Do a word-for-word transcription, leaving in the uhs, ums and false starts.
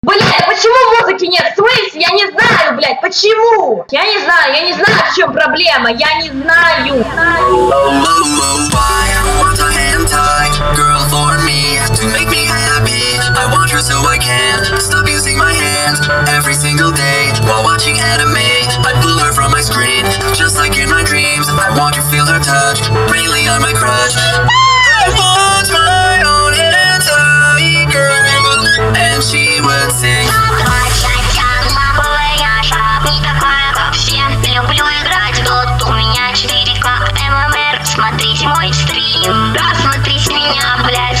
Блядь, почему музыки нет? В смысле? Я не знаю, блядь, почему? Я не знаю, я не знаю, в чем проблема. Я не знаю. Every single day, while watching anime, I pull her from my screen, just like in my dreams. I want to feel her touch, really on my crush. I want my own entire girl, and she would sing. Люблю играть в доту, у меня четыре ка эм эм эр. Смотрите мой стрим, да, смотрите меня, блядь.